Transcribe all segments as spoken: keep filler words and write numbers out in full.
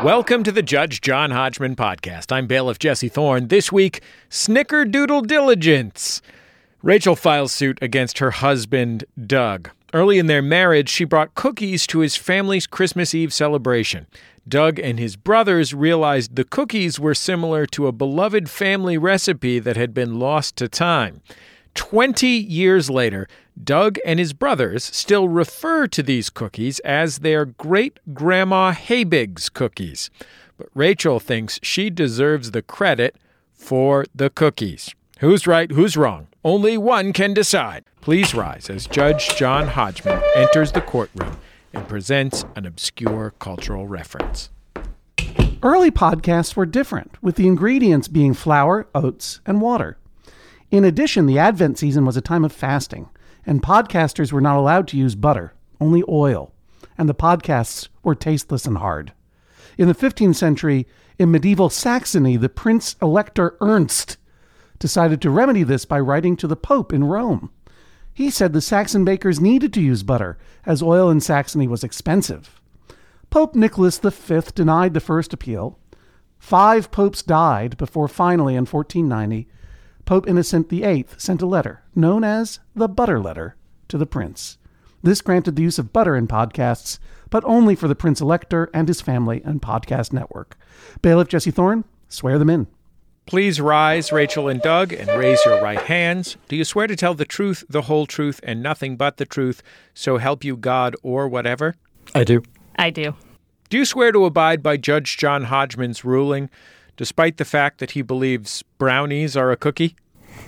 Welcome to the Judge John Hodgman podcast. I'm bailiff Jesse Thorne. This week, Snickerdoodle Diligence. Rachel files suit against her husband, Doug. Early in their marriage, she brought cookies to his family's Christmas Eve celebration. Doug and his brothers realized the cookies were similar to a beloved family recipe that had been lost to time. Twenty years later, Doug and his brothers still refer to these cookies as their great-grandma Habig's cookies. But Rachel thinks she deserves the credit for the cookies. Who's right, who's wrong? Only one can decide. Please rise as Judge John Hodgman enters the courtroom and presents an obscure cultural reference. Early podcasts were different, with the ingredients being flour, oats, and water. In addition, the Advent season was a time of fasting, and podcasters were not allowed to use butter, only oil, and the podcasts were tasteless and hard. In the fifteenth century, in medieval Saxony, the Prince Elector Ernst decided to remedy this by writing to the Pope in Rome. He said the Saxon bakers needed to use butter, as oil in Saxony was expensive. Pope Nicholas the Fifth denied the first appeal. Five popes died before finally, in fourteen ninety, Pope Innocent the Eighth sent a letter, known as the Butter Letter, to the prince. This granted the use of butter in podcasts, but only for the Prince Elector and his family and podcast network. Bailiff Jesse Thorne, swear them in. Please rise, Rachel and Doug, and raise your right hands. Do you swear to tell the truth, the whole truth, and nothing but the truth, so help you God or whatever? I do. I do. Do you swear to abide by Judge John Hodgman's ruling, despite the fact that he believes brownies are a cookie?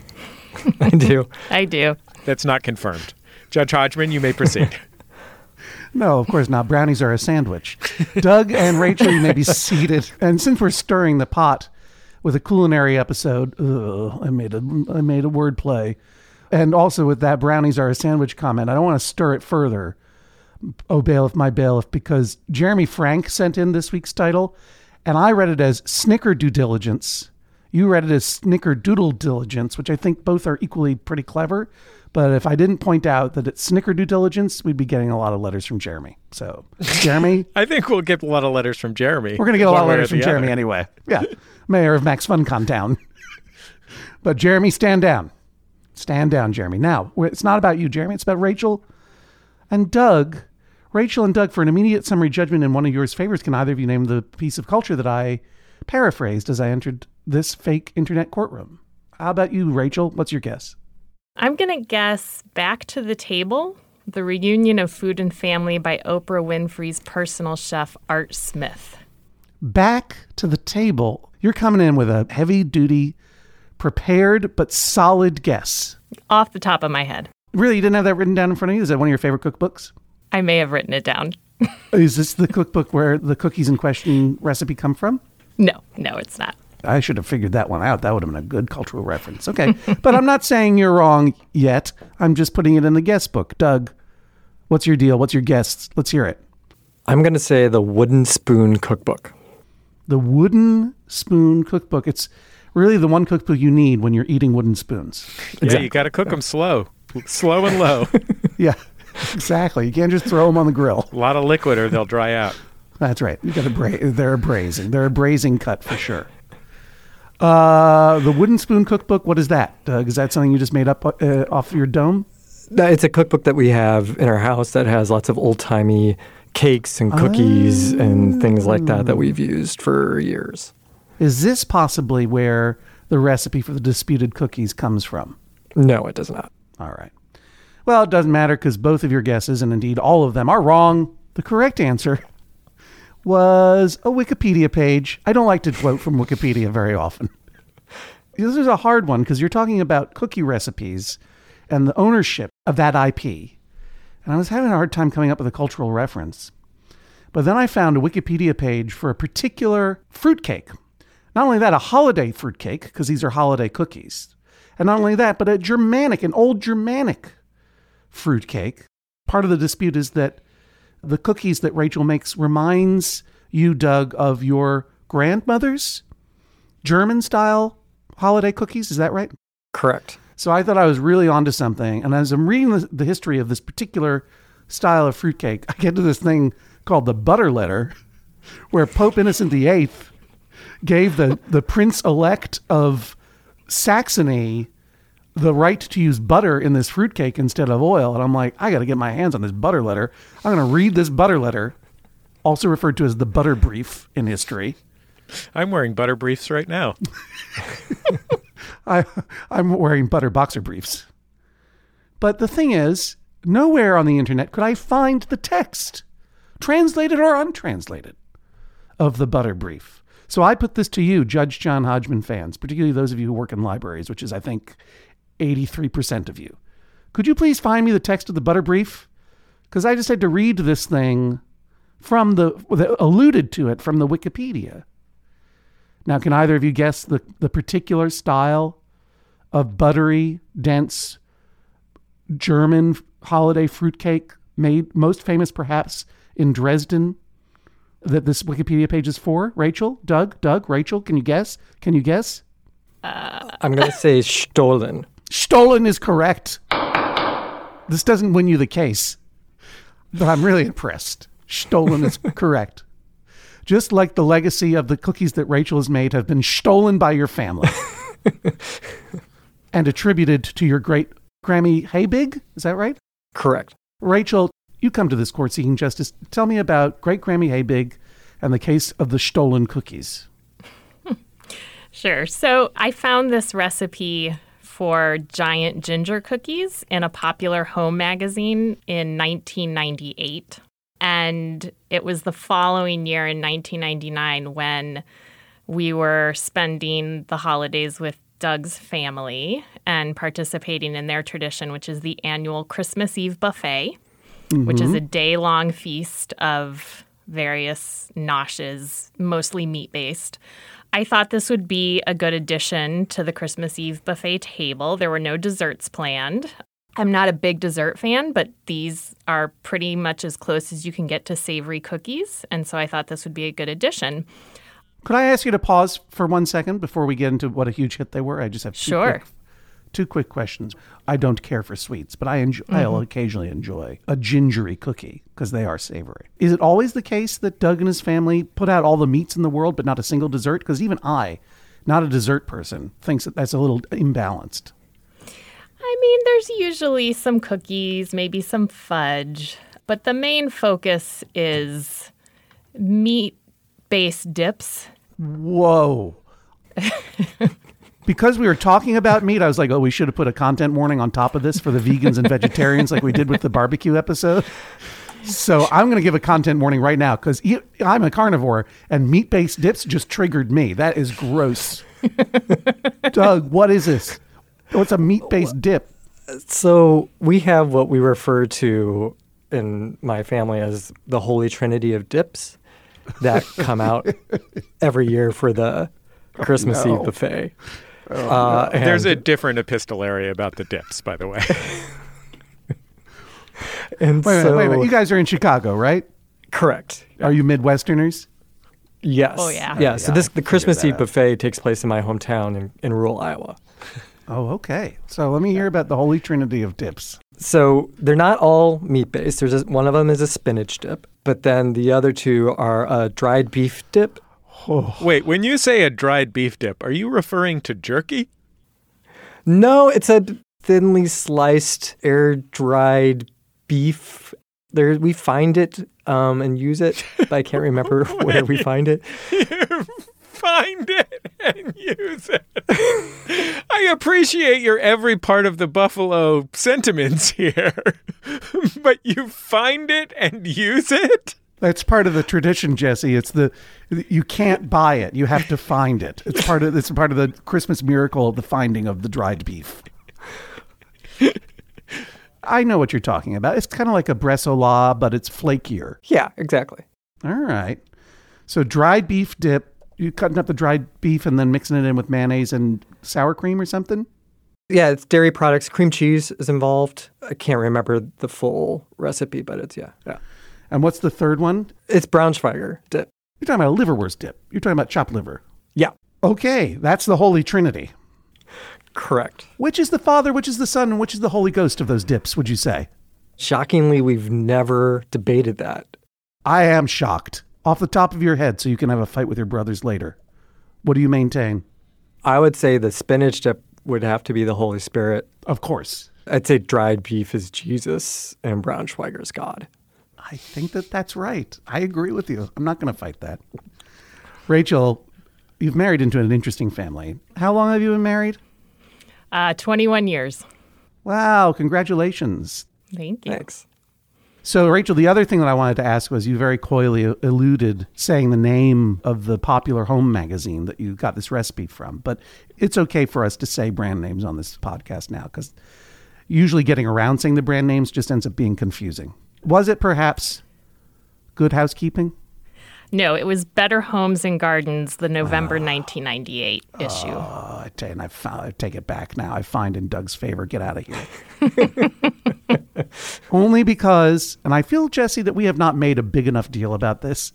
I do. I do. That's not confirmed. Judge Hodgman, you may proceed. No, of course not. Brownies are a sandwich. Doug and Rachel, you may be seated. And since we're stirring the pot with a culinary episode, ugh, I made a I made a word play. And also with that brownies are a sandwich comment, I don't want to stir it further. Oh, bailiff, my bailiff, because Jeremy Frank sent in this week's title, and I read it as Snickerdoodle Diligence. You read it as Snickerdoodle Diligence, which I think both are equally pretty clever. But if I didn't point out that it's Snickerdoodle Diligence, we'd be getting a lot of letters from Jeremy. So, Jeremy? I think we'll get a lot of letters from Jeremy. We're going to get a lot of letters from Jeremy other. anyway. Yeah. Mayor of Max FunCon Town. But Jeremy, stand down. Stand down, Jeremy. Now, it's not about you, Jeremy. It's about Rachel and Doug. Rachel and Doug, for an immediate summary judgment in one of yours favors, can either of you name the piece of culture that I paraphrased as I entered this fake internet courtroom? How about you, Rachel? What's your guess? I'm going to guess Back to the Table, the reunion of Food and Family by Oprah Winfrey's personal chef, Art Smith. Back to the Table. You're coming in with a heavy-duty, prepared but solid guess. Off the top of my head. Really? You didn't have that written down in front of you? Is that one of your favorite cookbooks? I may have written it down. Is this the cookbook where the cookies in question recipe come from? No, no, it's not. I should have figured that one out. That would have been a good cultural reference. Okay. But I'm not saying you're wrong yet. I'm just putting it in the guest book. Doug, what's your deal? What's your guess? Let's hear it. I'm going to say the Wooden Spoon Cookbook. The Wooden Spoon Cookbook. It's really the one cookbook you need when you're eating wooden spoons. Yeah, exactly. You got to cook them slow. Slow and low. Yeah, exactly. You can't just throw them on the grill. A lot of liquid or they'll dry out. That's right. You got to bra- They're a braising. They're a braising cut for sure. Uh, the Wooden Spoon Cookbook, what is that, Doug? Is that something you just made up uh, off your dome? It's a cookbook that we have in our house that has lots of old-timey cakes and cookies oh. and things like that that we've used for years. Is this possibly where the recipe for the disputed cookies comes from? No, it does not. All right. Well, it doesn't matter because both of your guesses, and indeed all of them, are wrong. The correct answer was a Wikipedia page. I don't like to quote from Wikipedia very often. This is a hard one because you're talking about cookie recipes and the ownership of that I P. And I was having a hard time coming up with a cultural reference. But then I found a Wikipedia page for a particular fruitcake. Not only that, a holiday fruitcake, because these are holiday cookies. And not only that, but a Germanic, an old Germanic fruitcake. Part of the dispute is that the cookies that Rachel makes reminds you, Doug, of your grandmother's German-style holiday cookies. Is that right? Correct. So I thought I was really onto something. And as I'm reading the, the history of this particular style of fruitcake, I get to this thing called the Butter Letter. where Pope Innocent the Eighth gave the, the prince-elect of Saxony the right to use butter in this fruitcake instead of oil. And I'm like, I got to get my hands on this butter letter. I'm going to read this butter letter, also referred to as the butter brief in history. I'm wearing butter briefs right now. I, I'm wearing butter boxer briefs. But the thing is, nowhere on the internet could I find the text, translated or untranslated, of the butter brief. So I put this to you, Judge John Hodgman fans, particularly those of you who work in libraries, which is, I think, eighty-three percent of you. Could you please find me the text of the butter brief? Because I just had to read this thing from the, the alluded to it from the Wikipedia. Now, can either of you guess the, the particular style of buttery, dense, German holiday fruitcake made most famous perhaps in Dresden that this Wikipedia page is for? Rachel? Doug? Doug? Rachel? Can you guess? Can you guess? Uh, I'm going to say Stollen. Stollen is correct. This doesn't win you the case, but I'm really impressed. Stollen is correct. Just like the legacy of the cookies that Rachel has made have been stolen by your family and attributed to your great Grammy Habig. Is that right? Correct. Rachel, you come to this court seeking justice. Tell me about great Grammy Habig and the case of the stolen cookies. Sure. So I found this recipe for giant ginger cookies in a popular home magazine in nineteen ninety-eight. And it was the following year in nineteen ninety-nine when we were spending the holidays with Doug's family and participating in their tradition, which is the annual Christmas Eve buffet, mm-hmm. which is a day-long feast of various noshes, mostly meat-based. I thought this would be a good addition to the Christmas Eve buffet table. There were no desserts planned. I'm not a big dessert fan, but these are pretty much as close as you can get to savory cookies, and so I thought this would be a good addition. Could I ask you to pause for one second before we get into what a huge hit they were? I just have two, sure. quick, two quick questions. I don't care for sweets, but I enjoy, mm-hmm. I'll occasionally enjoy a gingery cookie because they are savory. Is it always the case that Doug and his family put out all the meats in the world but not a single dessert? Because even I, not a dessert person, thinks that that's a little imbalanced. I mean, there's usually some cookies, maybe some fudge, but the main focus is meat-based dips. Whoa. Because we were talking about meat, I was like, oh, we should have put a content warning on top of this for the vegans and vegetarians like we did with the barbecue episode. So I'm going to give a content warning right now because I'm a carnivore and meat-based dips just triggered me. That is gross. Doug, what is this? What's a meat-based dip? So we have what we refer to in my family as the Holy Trinity of dips that come out every year for the Christmas oh, no. Eve buffet. Oh, uh, no. There's a different epistolary about the dips, by the way. and wait a so, minute, wait a minute. You guys are in Chicago, right? Correct. Are you Midwesterners? Yes. Oh, yeah. Yeah, so yeah, this the Christmas Eve out. buffet takes place in my hometown in, in rural Iowa. Oh, okay. So let me hear about the Holy Trinity of dips. So they're not all meat-based. There's a, one of them is a spinach dip, but then the other two are a dried beef dip. Oh. Wait, when you say a dried beef dip, are you referring to jerky? No, it's a thinly sliced, air-dried beef. There, we find it um, and use it, but I can't remember where we find it. Find it and use it. I appreciate your every part of the Buffalo sentiments here, but you find it and use it? That's part of the tradition, Jesse. It's the you can't buy it; you have to find it. It's part of it's part of the Christmas miracle of the finding of the dried beef. I know what you're talking about. It's kind of like a bresaola, but it's flakier. Yeah, exactly. All right. So dried beef dip. You cutting up the dried beef and then mixing it in with mayonnaise and sour cream or something? Yeah, it's dairy products. Cream cheese is involved. I can't remember the full recipe, but it's, yeah. yeah. And what's the third one? It's Braunschweiger dip. You're talking about a liverwurst dip. You're talking about chopped liver. Yeah. Okay, that's the Holy Trinity. Correct. Which is the Father, which is the Son, and which is the Holy Ghost of those dips, would you say? Shockingly, we've never debated that. I am shocked. Off the top of your head, so you can have a fight with your brothers later. What do you maintain? I would say the spinach dip would have to be the Holy Spirit. Of course. I'd say dried beef is Jesus and Braunschweiger's God. I think that that's right. I agree with you. I'm not going to fight that. Rachel, you've married into an interesting family. How long have you been married? Uh, twenty-one years. Wow, congratulations. Thank you. Thanks. So, Rachel, the other thing that I wanted to ask was you very coyly eluded saying the name of the popular home magazine that you got this recipe from. But it's okay for us to say brand names on this podcast now, because usually getting around saying the brand names just ends up being confusing. Was it perhaps Good Housekeeping? No, it was Better Homes and Gardens, the November nineteen ninety-eight issue. Oh, I, tell you, and I, found, I take it back now. I find in Doug's favor. Get out of here. Only because, and I feel, Jesse, that we have not made a big enough deal about this,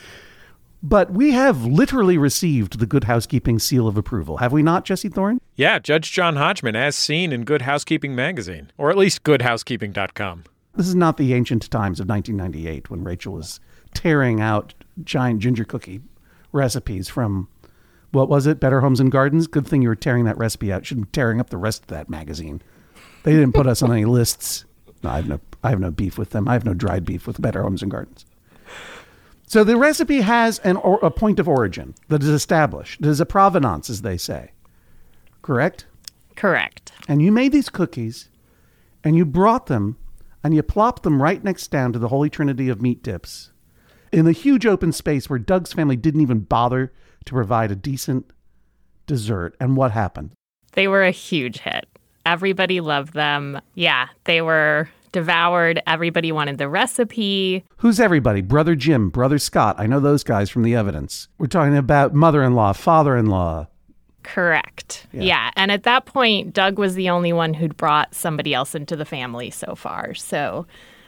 but we have literally received the Good Housekeeping seal of approval. Have we not, Jesse Thorne? Yeah, Judge John Hodgman, as seen in Good Housekeeping magazine, or at least good housekeeping dot com. This is not the ancient times of nineteen ninety-eight when Rachel was tearing out giant ginger cookie recipes from, what was it, Better Homes and Gardens? Good thing you were tearing that recipe out. Should be tearing up the rest of that magazine. They didn't put us on any lists. No, I have no, I have no beef with them. I have no dried beef with Better Homes and Gardens. So the recipe has an or, a point of origin that is established. There's a provenance, as they say. Correct? Correct. And you made these cookies, and you brought them, and you plopped them right next down to the Holy Trinity of meat dips in a huge open space where Doug's family didn't even bother to provide a decent dessert. And what happened? They were a huge hit. Everybody loved them. Yeah, they were devoured. Everybody wanted the recipe. Who's everybody? Brother Jim, Brother Scott. I know those guys from the evidence. We're talking about mother-in-law, father-in-law. Correct. Yeah. Yeah. And at that point, Doug was the only one who'd brought somebody else into the family so far. So,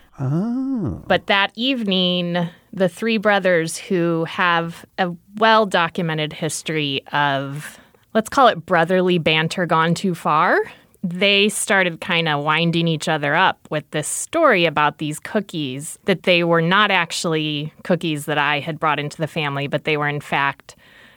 Oh. But that evening, the three brothers who have a well-documented history of, let's call it brotherly banter gone too far, they started kind of winding each other up with this story about these cookies, that they were not actually cookies that I had brought into the family, but they were in fact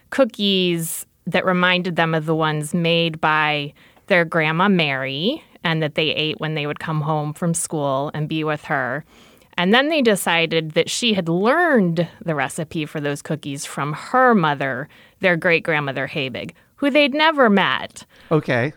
cookies that reminded them of the ones made by their grandma Mary and that they ate when they would come home from school and be with her. And then they decided that she had learned the recipe for those cookies from her mother, their great-grandmother Habig, who they'd never met. Okay.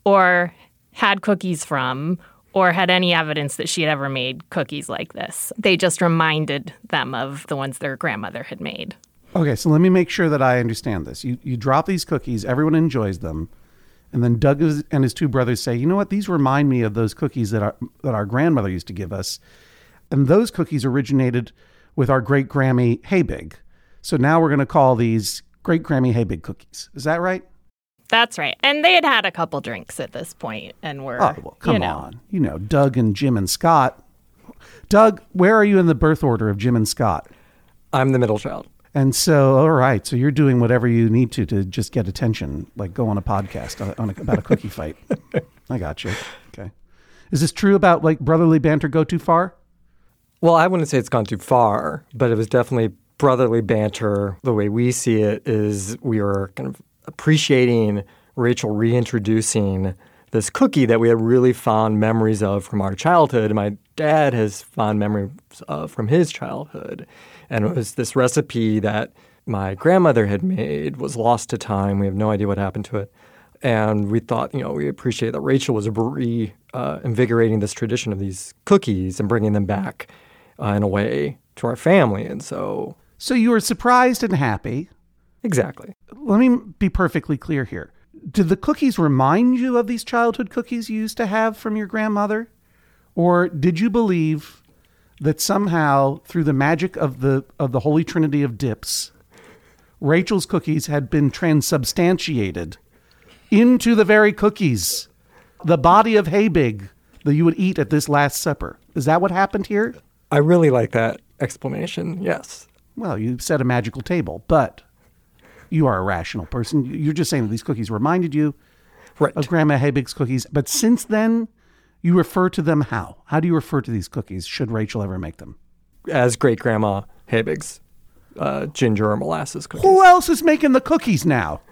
Or had cookies from, or had any evidence that she had ever made cookies like this. They just reminded them of the ones their grandmother had made. Okay, so let me make sure that I understand this. You you drop these cookies, everyone enjoys them, and then Doug is, and his two brothers say, you know what, these remind me of those cookies that our, that our grandmother used to give us. And those cookies originated with our great-Grammy Habig. So now we're going to call these great-Grammy Habig cookies. Is that right? That's right. And they had had a couple drinks at this point and were, Oh, well, come you know. on. You know, Doug and Jim and Scott. Doug, where are you in the birth order of Jim and Scott? I'm the middle child. And so, all right, so you're doing whatever you need to to just get attention, like go on a podcast on, on a, about a cookie fight. I got you. Okay. Is this true about like brotherly banter go too far? Well, I wouldn't say it's gone too far, but it was definitely brotherly banter. The way we see it is we were kind of appreciating Rachel reintroducing this cookie that we had really fond memories of from our childhood. My dad has fond memories of from his childhood. And it was this recipe that my grandmother had made, was lost to time. We have no idea what happened to it. And we thought, you know, we appreciate that Rachel was reinvigorating uh, this tradition of these cookies and bringing them back uh, in a way to our family. And so... So you were surprised and happy. Exactly. Let me be perfectly clear here. Did the cookies remind you of these childhood cookies you used to have from your grandmother? Or did you believe that somehow, through the magic of the of the Holy Trinity of dips, Rachel's cookies had been transubstantiated into the very cookies, the body of Habig that you would eat at this Last Supper? Is that what happened here? I really like that explanation, yes. Well, you said a magical table, but you are a rational person. You're just saying that these cookies reminded you Right. of Grandma Habig's cookies. But since then, you refer to them how? How do you refer to these cookies, should Rachel ever make them? As great-grandma Habig's uh, ginger or molasses cookies. Who else is making the cookies now?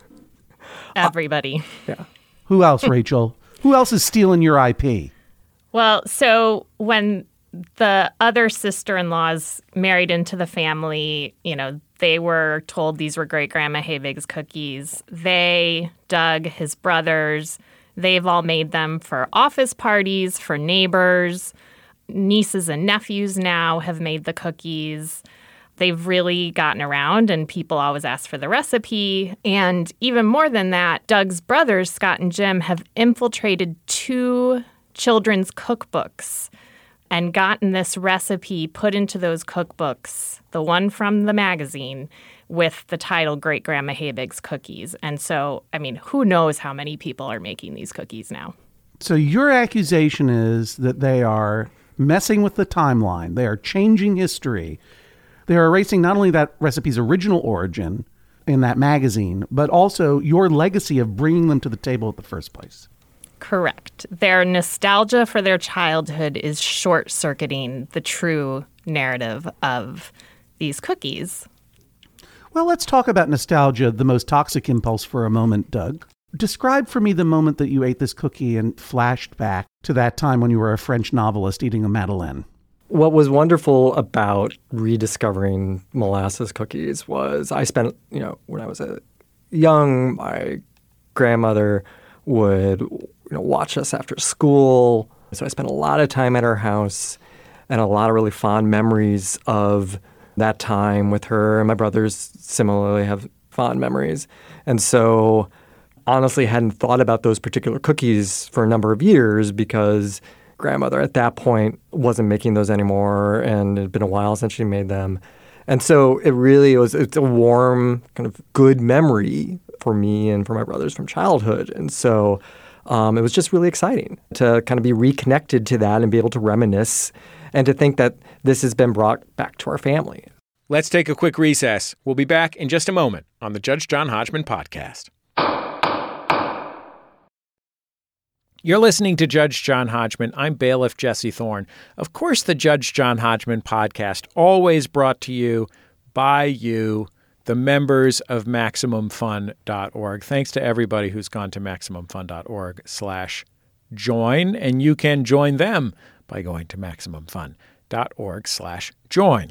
Everybody. Uh, yeah. Who else, Rachel? Who else is stealing your I P? Well, so when the other sister-in-laws married into the family, you know, they were told these were great-grandma Habig's cookies. They, Doug, his brothers, they've all made them for office parties, for neighbors. Nieces and nephews now have made the cookies. They've really gotten around, and people always ask for the recipe. And even more than that, Doug's brothers, Scott and Jim, have infiltrated two children's cookbooks and gotten this recipe put into those cookbooks, the one from the magazine, with the title Great Grandma Habig's Cookies. And so, I mean, who knows how many people are making these cookies now? So your accusation is that they are messing with the timeline. They are changing history. They are erasing not only that recipe's original origin in that magazine, but also your legacy of bringing them to the table at the first place. Correct. Their nostalgia for their childhood is short-circuiting the true narrative of these cookies. Well, let's talk about nostalgia, the most toxic impulse, for a moment, Doug. Describe for me the moment that you ate this cookie and flashed back to that time when you were a French novelist eating a Madeleine. What was wonderful about rediscovering molasses cookies was I spent, you know, when I was a young, my grandmother would, you know, watch us after school. So I spent a lot of time at her house and a lot of really fond memories of that time with her. And my brothers similarly have fond memories. And so honestly hadn't thought about those particular cookies for a number of years because grandmother at that point wasn't making those anymore, and it had been a while since she made them. And so it really was, it's a warm, kind of good memory for me and for my brothers from childhood. And so um, it was just really exciting to kind of be reconnected to that and be able to reminisce and to think that this has been brought back to our family. Let's take a quick recess. We'll be back in just a moment on the Judge John Hodgman podcast. You're listening to Judge John Hodgman. I'm bailiff Jesse Thorne. Of course, the Judge John Hodgman podcast, always brought to you by you, the members of Maximum Fun dot org. Thanks to everybody who's gone to Maximum Fun dot org slash join, and you can join them by going to Maximum Fun dot org slash join.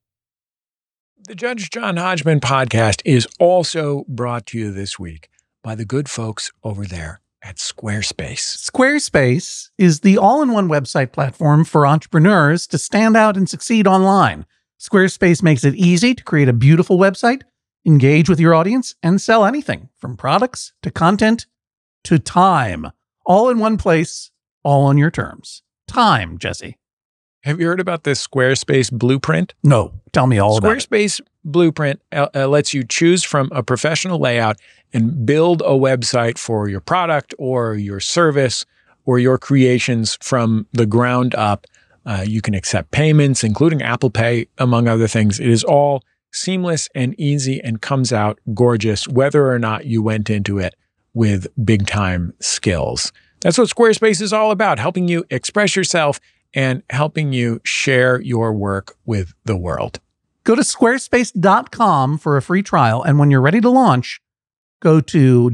The Judge John Hodgman podcast is also brought to you this week by the good folks over there at Squarespace. Squarespace is the all-in-one website platform for entrepreneurs to stand out and succeed online. Squarespace makes it easy to create a beautiful website, engage with your audience, and sell anything from products to content to time. All in one place, all on your terms. Time, Jesse. Have you heard about this Squarespace blueprint? No, tell me all about it. Squarespace Blueprint uh, uh, lets you choose from a professional layout and build a website for your product or your service or your creations from the ground up. Uh, you can accept payments, including Apple Pay, among other things. It is all seamless and easy and comes out gorgeous, whether or not you went into it with big-time skills. That's what Squarespace is all about, helping you express yourself and helping you share your work with the world. Go to squarespace dot com for a free trial, and when you're ready to launch, go to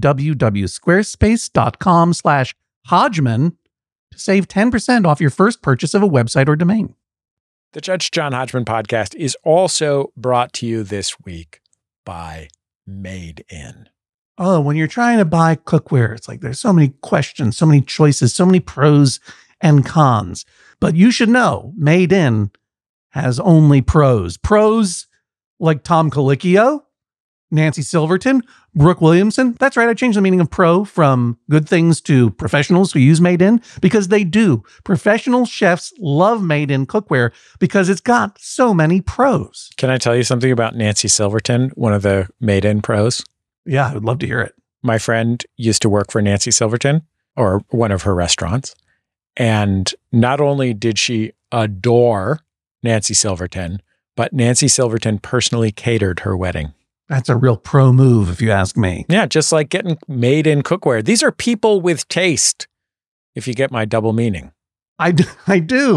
www.squarespace.com slash Hodgman to save ten percent off your first purchase of a website or domain. The Judge John Hodgman podcast is also brought to you this week by Made In. Oh, when you're trying to buy cookware, it's like there's so many questions, so many choices, so many pros and cons. But you should know, Made In has only pros. Pros like Tom Colicchio, Nancy Silverton, Brooke Williamson. That's right, I changed the meaning of pro from good things to professionals who use Made In, because they do. Professional chefs love Made In cookware because it's got so many pros. Can I tell you something about Nancy Silverton, one of the Made In pros? Yeah, I would love to hear it. My friend used to work for Nancy Silverton, or one of her restaurants. And not only did she adore Nancy Silverton, but Nancy Silverton personally catered her wedding. That's a real pro move, if you ask me. Yeah, just like getting Made In cookware. These are people with taste, if you get my double meaning. I do. I do.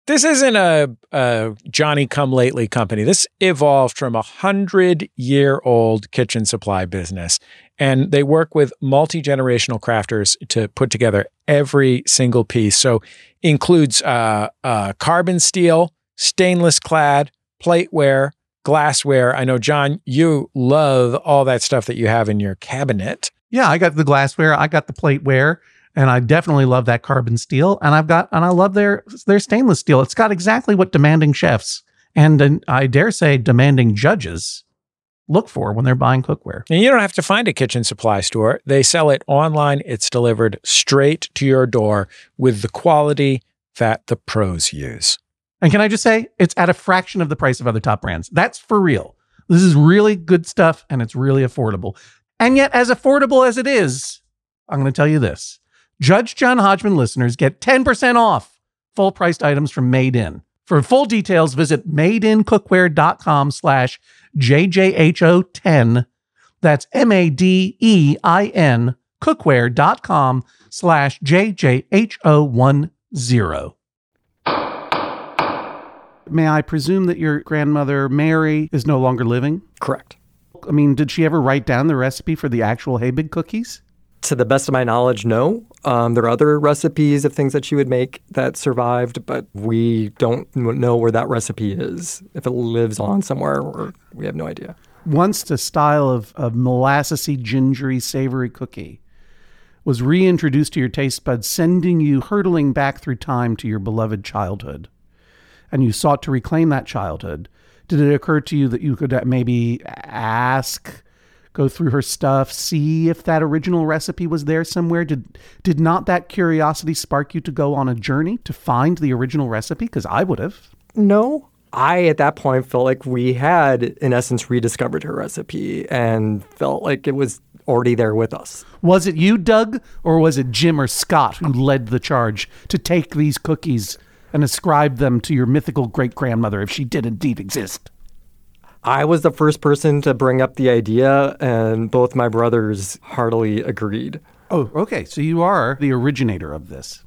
This isn't a, a Johnny-come-lately company. This evolved from a hundred-year-old kitchen supply business, and they work with multi-generational crafters to put together every single piece. So includes uh, uh, carbon steel, stainless clad, plateware, glassware. I know, John, you love all that stuff that you have in your cabinet. Yeah, I got the glassware, I got the plateware, and I definitely love that carbon steel. And I've got, and I love their their stainless steel. It's got exactly what demanding chefs and, and I dare say demanding judges look for when they're buying cookware. And you don't have to find a kitchen supply store. They sell it online. It's delivered straight to your door with the quality that the pros use. And can I just say, it's at a fraction of the price of other top brands. That's for real. This is really good stuff, and it's really affordable. And yet, as affordable as it is, I'm going to tell you this. Judge John Hodgman listeners get ten percent off full-priced items from Made In. For full details, visit madeincookware.com slash JJHO10. That's M-A-D-E-I-N cookware.com slash JJHO10. May I presume that your grandmother, Mary, is no longer living? Correct. I mean, did she ever write down the recipe for the actual Habig cookies? To the best of my knowledge, no. Um, there are other recipes of things that she would make that survived, but we don't know where that recipe is. If it lives on somewhere, or we have no idea. Once the style of, of molassesy, gingery, savory cookie was reintroduced to your taste buds, sending you hurtling back through time to your beloved childhood, and you sought to reclaim that childhood, did it occur to you that you could maybe ask, go through her stuff, see if that original recipe was there somewhere? Did did not that curiosity spark you to go on a journey to find the original recipe? Because I would have. No. I, at that point, felt like we had, in essence, rediscovered her recipe and felt like it was already there with us. Was it you, Doug, or was it Jim or Scott who led the charge to take these cookies and ascribe them to your mythical great-grandmother, if she did indeed exist? I was the first person to bring up the idea, and both my brothers heartily agreed. Oh, okay. So you are the originator of this.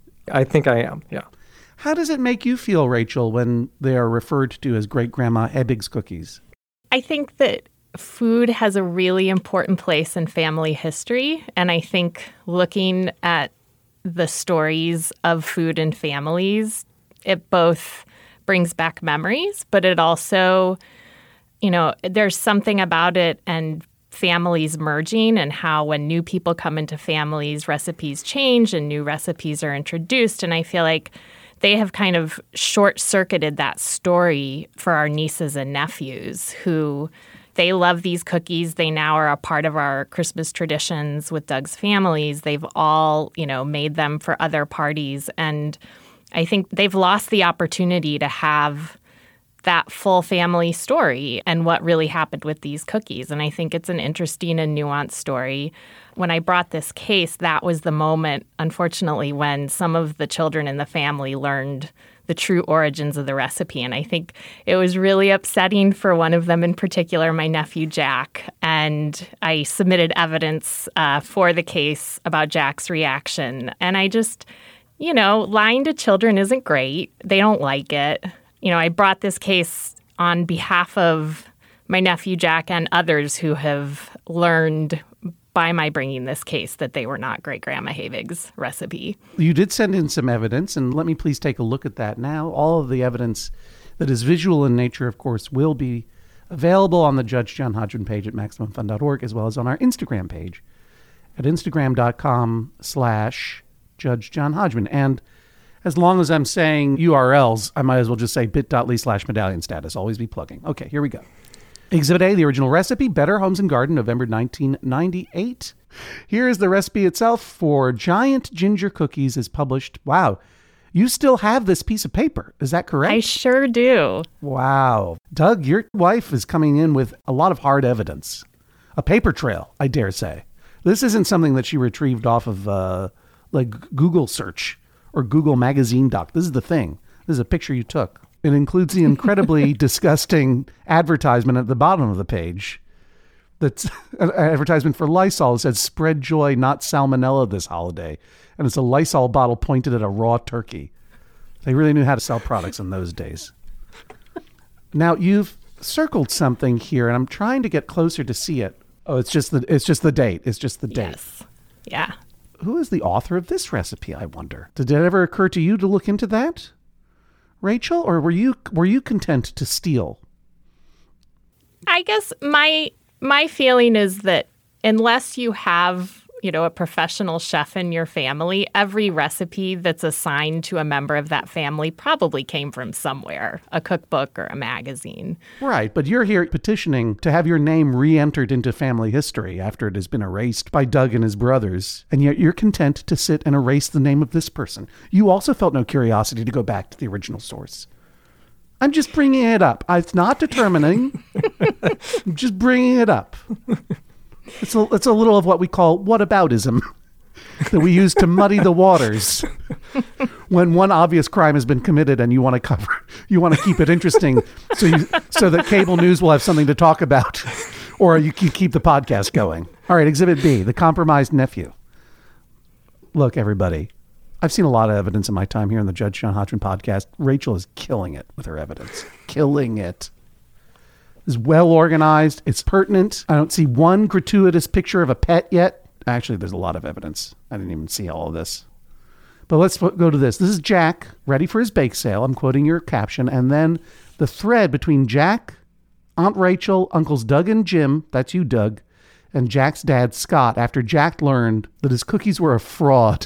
I think I am, yeah. How does it make you feel, Rachel, when they are referred to as Great-Grandma Hebig's cookies? I think that food has a really important place in family history, and I think looking at the stories of food and families, it both brings back memories, but it also, you know, there's something about it and families merging and how when new people come into families, recipes change and new recipes are introduced. And I feel like they have kind of short-circuited that story for our nieces and nephews who they love these cookies. They now are a part of our Christmas traditions with Doug's families. They've all, you know, made them for other parties. And I think they've lost the opportunity to have that full family story and what really happened with these cookies. And I think it's an interesting and nuanced story. When I brought this case, that was the moment, unfortunately, when some of the children in the family learned the true origins of the recipe. And I think it was really upsetting for one of them in particular, my nephew Jack. And I submitted evidence uh, for the case about Jack's reaction. And I just, you know, lying to children isn't great. They don't like it. You know, I brought this case on behalf of my nephew Jack and others who have learned by my bringing this case that they were not Great-Grandma Habig's recipe. You did send in some evidence, and let me please take a look at that now. All of the evidence that is visual in nature, of course, will be available on the Judge John Hodgman page at maximum fun dot org, as well as on our Instagram page at instagram.com slash Judge John Hodgman. And as long as I'm saying U R Ls, I might as well just say bit.ly slash medallion status. Always be plugging. Okay, here we go. Exhibit A, the original recipe, Better Homes and Garden, November nineteen ninety-eight. Here is the recipe itself for Giant Ginger Cookies is published. Wow. You still have this piece of paper. Is that correct? I sure do. Wow. Doug, your wife is coming in with a lot of hard evidence. A paper trail, I dare say. This isn't something that she retrieved off of uh, like Google search or Google magazine doc. This is the thing. This is a picture you took. It includes the incredibly disgusting advertisement at the bottom of the page. That's an advertisement for Lysol. It says, spread joy, not salmonella this holiday. And it's a Lysol bottle pointed at a raw turkey. They really knew how to sell products in those days. Now, you've circled something here, and I'm trying to get closer to see it. Oh, it's just the it's just the date. It's just the date. Yes. Yeah. Who is the author of this recipe, I wonder? Did it ever occur to you to look into that, Rachel? Or were you were you content to steal? I guess my my feeling is that unless you have, you know, a professional chef in your family, every recipe that's assigned to a member of that family probably came from somewhere, a cookbook or a magazine. Right, but you're here petitioning to have your name re-entered into family history after it has been erased by Doug and his brothers, and yet you're content to sit and erase the name of this person. You also felt no curiosity to go back to the original source. I'm just bringing it up. It's not determining. I'm just bringing it up. It's a, it's a little of what we call whataboutism that we use to muddy the waters when one obvious crime has been committed and you want to cover, you want to keep it interesting so you, so that cable news will have something to talk about, or you can keep the podcast going. All right, Exhibit B, the compromised nephew. Look, everybody, I've seen a lot of evidence in my time here on the Judge John Hodgman podcast. Rachel is killing it with her evidence. Killing it. It's well organized. It's pertinent. I don't see one gratuitous picture of a pet yet. Actually, there's a lot of evidence. I didn't even see all of this. But let's go to this. This is Jack ready for his bake sale. I'm quoting your caption. And then the thread between Jack, Aunt Rachel, Uncles Doug and Jim, that's you, Doug, and Jack's dad, Scott, after Jack learned that his cookies were a fraud.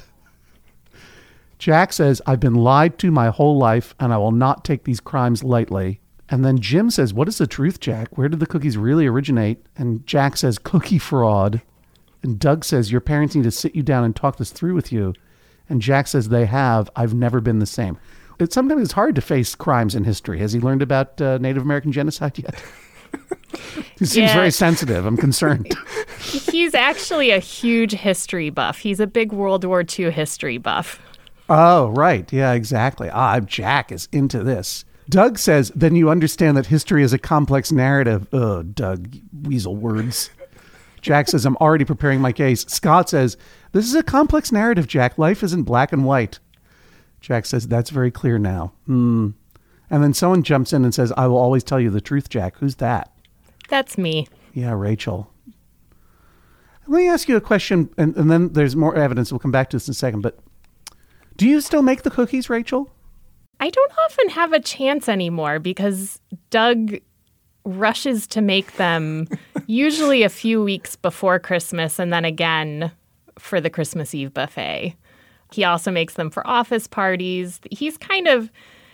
Jack says, I've been lied to my whole life, and I will not take these crimes lightly. And then Jim says, what is the truth, Jack? Where did the cookies really originate? And Jack says, cookie fraud. And Doug says, your parents need to sit you down and talk this through with you. And Jack says, they have. I've never been the same. It, sometimes it's hard to face crimes in history. Has he learned about uh, Native American genocide yet? He seems yeah. very sensitive. I'm concerned. He's actually a huge history buff. He's a big World War Two history buff. Oh, right. Yeah, exactly. Ah, Jack is into this. Doug says, then you understand that history is a complex narrative. Oh, Doug, weasel words. Jack says, I'm already preparing my case. Scott says, this is a complex narrative, Jack. Life isn't black and white. Jack says, that's very clear now. Hmm. And then someone jumps in and says, I will always tell you the truth, Jack. Who's that? That's me. Yeah, Rachel. Let me ask you a question, and, and then there's more evidence. We'll come back to this in a second. But do you still make the cookies, Rachel? I don't often have a chance anymore because Doug rushes to make them usually a few weeks before Christmas and then again for the Christmas Eve buffet. He also makes them for office parties. He's kind of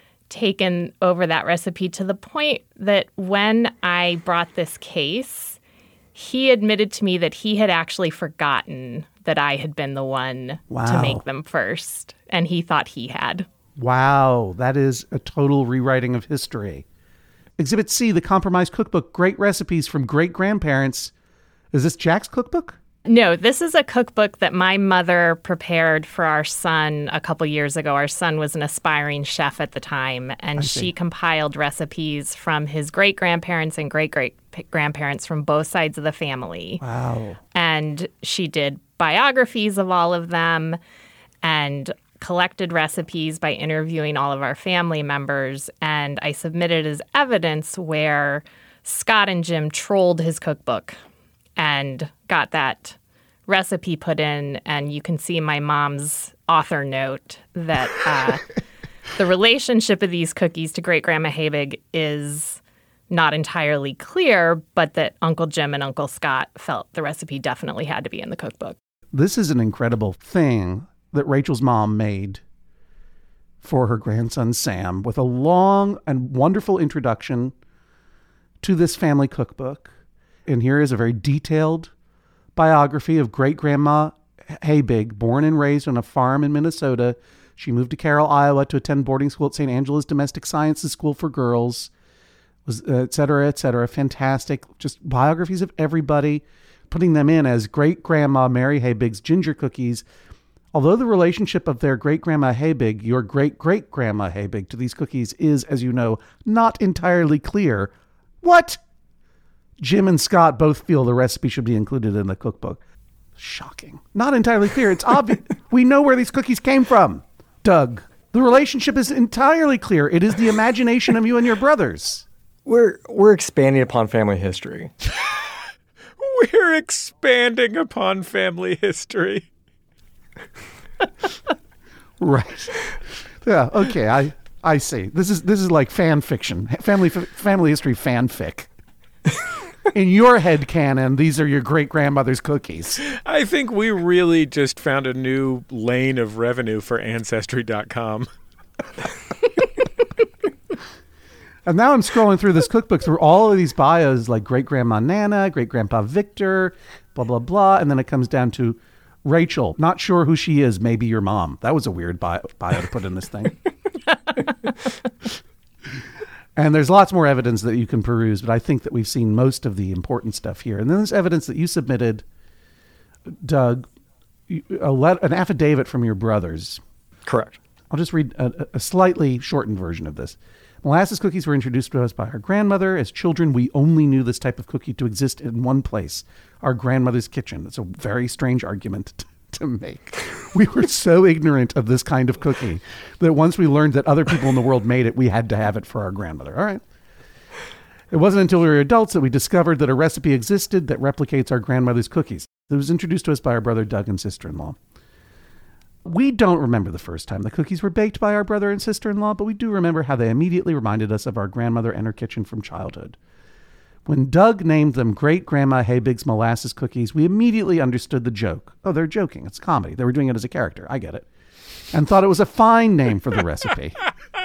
taken over that recipe to the point that when I brought this case, he admitted to me that he had actually forgotten that I had been the one wow. to make them first, and he thought he had. Wow, that is a total rewriting of history. Exhibit C, the compromised cookbook, great recipes from great-grandparents. Is this Jack's cookbook? No, this is a cookbook that my mother prepared for our son a couple years ago. Our son was an aspiring chef at the time, and she compiled recipes from his great-grandparents and great-great-grandparents from both sides of the family. Wow. And she did biographies of all of them and collected recipes by interviewing all of our family members, and I submitted as evidence where Scott and Jim trolled his cookbook and got that recipe put in, and you can see my mom's author note that uh, the relationship of these cookies to Great-Grandma Habig is not entirely clear, but that Uncle Jim and Uncle Scott felt the recipe definitely had to be in the cookbook. This is an incredible thing that Rachel's mom made for her grandson, Sam, with a long and wonderful introduction to this family cookbook. And here is a very detailed biography of great-grandma Habig, born and raised on a farm in Minnesota. She moved to Carroll, Iowa to attend boarding school at Saint Angela's Domestic Sciences School for Girls, was uh, et cetera, et cetera. Fantastic. Just biographies of everybody, putting them in as great-grandma Mary Habig's ginger cookies. Although the relationship of their great-grandma Habig, your great-great-grandma Habig, to these cookies is, as you know, not entirely clear. What? Jim and Scott both feel the recipe should be included in the cookbook. Shocking. Not entirely clear. It's obvious. We know where these cookies came from. Doug, The relationship is entirely clear. It is the imagination of you and your brothers. We're we're expanding upon family history. We're expanding upon family history. Right. Yeah, okay, I I see. This is this is like fan fiction. Family family history fanfic. In your head canon, these are your great-grandmother's cookies. I think we really just found a new lane of revenue for Ancestry dot com. And now I'm scrolling through this cookbook through all of these bios, like great-grandma Nana, great-grandpa Victor, blah, blah, blah. And then it comes down to Rachel. Not sure who she is. Maybe your mom. That was a weird bio, bio to put in this thing. And there's lots more evidence that you can peruse, but I think that we've seen most of the important stuff here. And then there's evidence that you submitted, Doug, a let, an affidavit from your brothers. Correct. I'll just read a, a slightly shortened version of this. Molasses cookies were introduced to us by our grandmother. As children, we only knew this type of cookie to exist in one place, our grandmother's kitchen. It's a very strange argument t- to make. We were so ignorant of this kind of cookie that once we learned that other people in the world made it, we had to have it for our grandmother. All right. It wasn't until we were adults that we discovered that a recipe existed that replicates our grandmother's cookies. It was introduced to us by our brother Doug and sister-in-law. We don't remember the first time the cookies were baked by our brother and sister-in-law, but we do remember how they immediately reminded us of our grandmother and her kitchen from childhood. When Doug named them Great-Grandma Habig's Molasses Cookies, we immediately understood the joke. Oh, they're joking. It's comedy. They were doing it as a character. I get it. And thought it was a fine name for the recipe.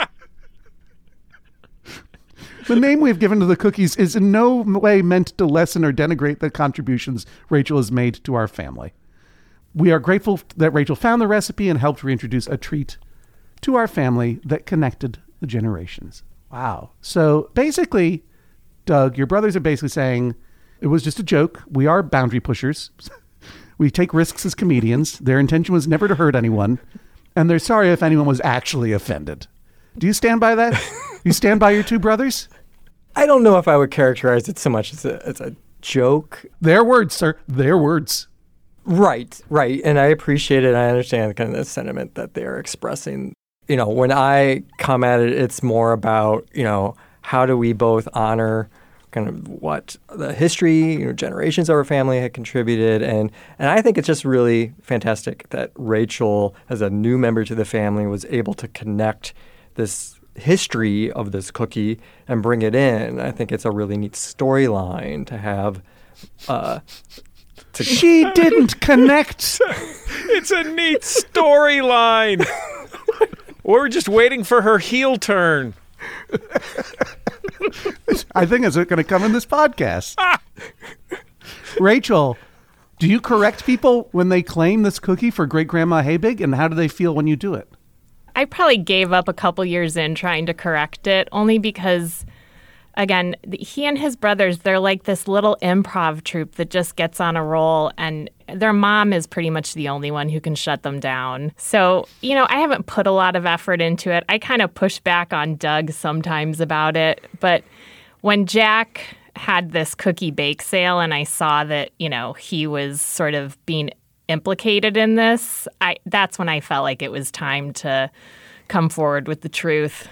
The name we've given to the cookies is in no way meant to lessen or denigrate the contributions Rachel has made to our family. We are grateful that Rachel found the recipe and helped reintroduce a treat to our family that connected the generations. Wow. So basically, Doug, your brothers are basically saying it was just a joke. We are boundary pushers. We take risks as comedians. Their intention was never to hurt anyone. And they're sorry if anyone was actually offended. Do you stand by that? You stand by your two brothers? I don't know if I would characterize it so much as a, as a joke. Their words, sir. Their words. Right, right. And I appreciate it. I understand kind of the sentiment that they're expressing. You know, when I come at it, it's more about, you know, how do we both honor kind of what the history, you know, generations of our family had contributed. And, and I think it's just really fantastic that Rachel, as a new member to the family, was able to connect this history of this cookie and bring it in. I think it's a really neat storyline to have. Uh, to she didn't connect. It's a neat storyline. We're just waiting for her heel turn. I think it's going to come in this podcast. Rachel, do you correct people when they claim this cookie for Great Grandma Habig, and how do they feel when you do it? I probably gave up a couple years in trying to correct it, only because, again, he and his brothers, they're like this little improv troupe that just gets on a roll, and their mom is pretty much the only one who can shut them down. So, you know, I haven't put a lot of effort into it. I kind of push back on Doug sometimes about it. But when Jack had this cookie bake sale and I saw that, you know, he was sort of being implicated in this, I that's when I felt like it was time to come forward with the truth.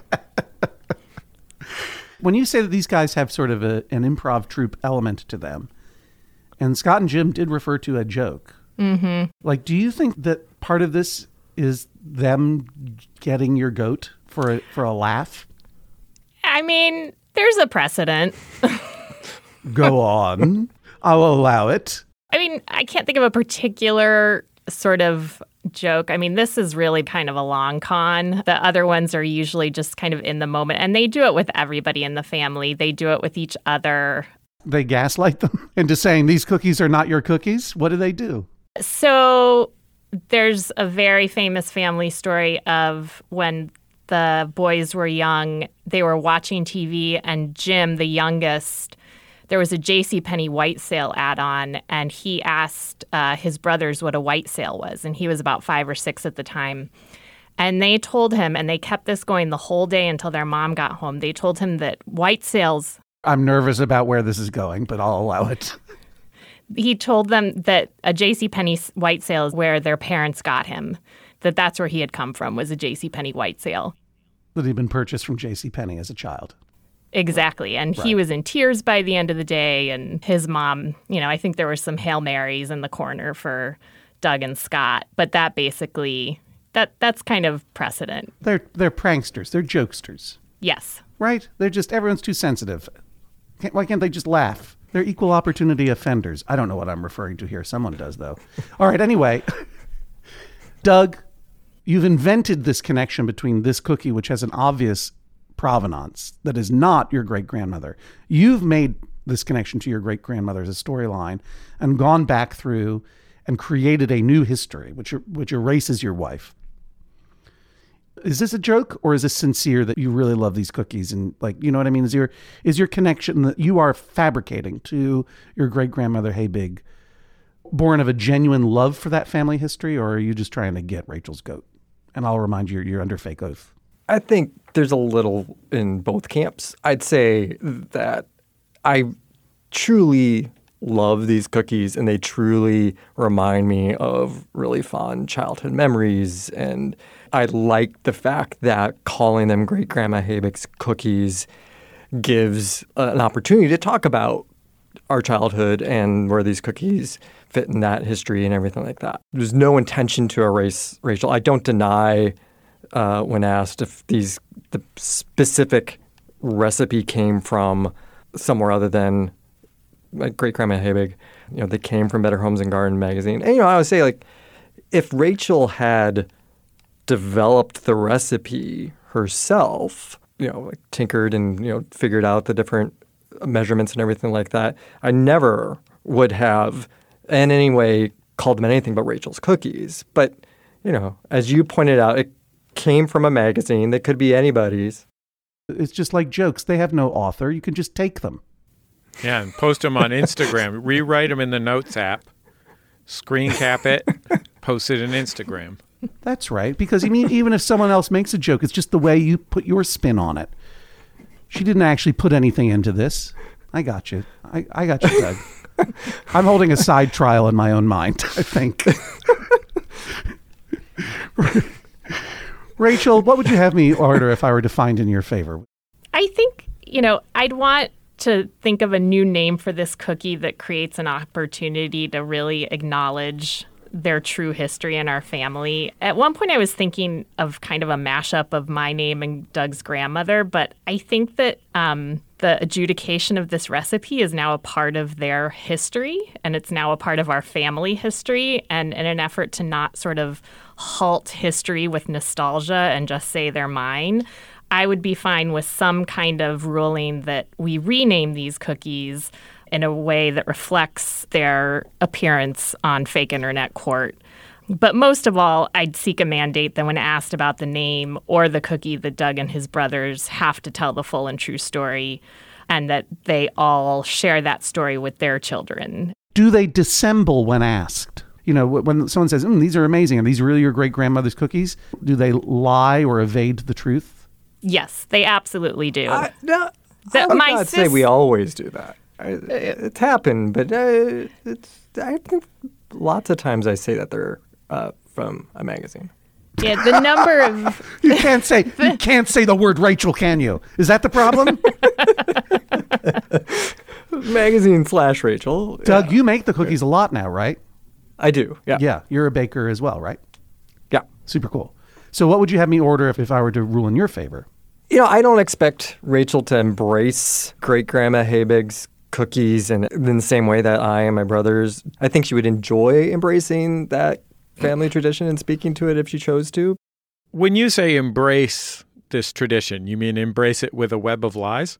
When you say that these guys have sort of a, an improv troupe element to them, and Scott and Jim did refer to a joke, mm-hmm. like, do you think that part of this is them getting your goat for a, for a laugh? I mean, there's a precedent. Go on. I'll allow it. I mean, I can't think of a particular sort of joke. I mean, this is really kind of a long con. The other ones are usually just kind of in the moment, and they do it with everybody in the family. They do it with each other. They gaslight them into saying these cookies are not your cookies. What do they do? So there's a very famous family story of when the boys were young, they were watching T V, and Jim, the youngest, there was a JCPenney white sale ad on, and he asked uh, his brothers what a white sale was, and he was about five or six at the time. And they told him, and they kept this going the whole day until their mom got home. They told him that white sales... I'm nervous about where this is going, but I'll allow it. He told them that a JCPenney white sale is where their parents got him. that that's where he had come from, was a JCPenney white sale. That he'd been purchased from JCPenney as a child. Exactly. And Right. he was in tears by the end of the day. And his mom, you know, I think there were some Hail Marys in the corner for Doug and Scott. But that basically, that that's kind of precedent. They're they're pranksters. They're jokesters. Yes. Right? They're just, everyone's too sensitive. Can't, why can't they just laugh? They're equal opportunity offenders. I don't know what I'm referring to here. Someone does, though. All right, anyway. Doug, you've invented this connection between this cookie, which has an obvious provenance that is not your great-grandmother. You've made this connection to your great-grandmother as a storyline and gone back through and created a new history, which which erases your wife. Is this a joke, or is this sincere that you really love these cookies and, like, you know what I mean? Is your is your connection that you are fabricating to your great-grandmother Habig born of a genuine love for that family history, or are you just trying to get Rachel's goat? And I'll remind you, you're under fake oath. I think there's a little in both camps. I'd say that I truly love these cookies, and they truly remind me of really fond childhood memories. And I like the fact that calling them Great Grandma Habig's cookies gives an opportunity to talk about our childhood and where these cookies fit in that history and everything like that. There's no intention to erase Rachel. I don't deny uh, when asked if these the specific recipe came from somewhere other than my great grandma Habig. You know, they came from Better Homes and Garden magazine. And you know, I would say, like, if Rachel had developed the recipe herself, you know, like tinkered and, you know, figured out the different measurements and everything like that, I never would have in any way called them anything but Rachel's cookies. But, you know, as you pointed out, it came from a magazine that could be anybody's. It's just like jokes. They have no author. You can just take them. Yeah, and post them on Instagram. Rewrite them in the Notes app. Screen cap it. Post it on Instagram. That's right. Because, I mean, even if someone else makes a joke, it's just the way you put your spin on it. She didn't actually put anything into this. I got you. I, I got you, Doug. I'm holding a side trial in my own mind, I think. Rachel, what would you have me order if I were to find in your favor? I think, you know, I'd want to think of a new name for this cookie that creates an opportunity to really acknowledge their true history in our family. At one point, I was thinking of kind of a mashup of my name and Doug's grandmother, but I think that um, the adjudication of this recipe is now a part of their history, and it's now a part of our family history. And in an effort to not sort of halt history with nostalgia and just say they're mine, I would be fine with some kind of ruling that we rename these cookies in a way that reflects their appearance on fake internet court. But most of all, I'd seek a mandate that when asked about the name or the cookie, that Doug and his brothers have to tell the full and true story, and that they all share that story with their children. Do they dissemble when asked? You know, when someone says, mm, these are amazing, are these really your great-grandmother's cookies? Do they lie or evade the truth? Yes, they absolutely do. I, no, The- I would my not sis- say we always do that. I, it's happened, but uh, it's, I think lots of times I say that they're uh, from a magazine. Yeah, the number of You can't say you can't say the word Rachel, can you? Is that the problem? Magazine slash Rachel. Doug, yeah. you make the cookies a lot now, right? I do. Yeah. Yeah, you're a baker as well, right? Yeah. Super cool. So what would you have me order if, if I were to rule in your favor? You know, I don't expect Rachel to embrace Great Grandma Habig's cookies in, in the same way that I and my brothers. I think she would enjoy embracing that family tradition and speaking to it if she chose to. When you say embrace this tradition, you mean embrace it with a web of lies?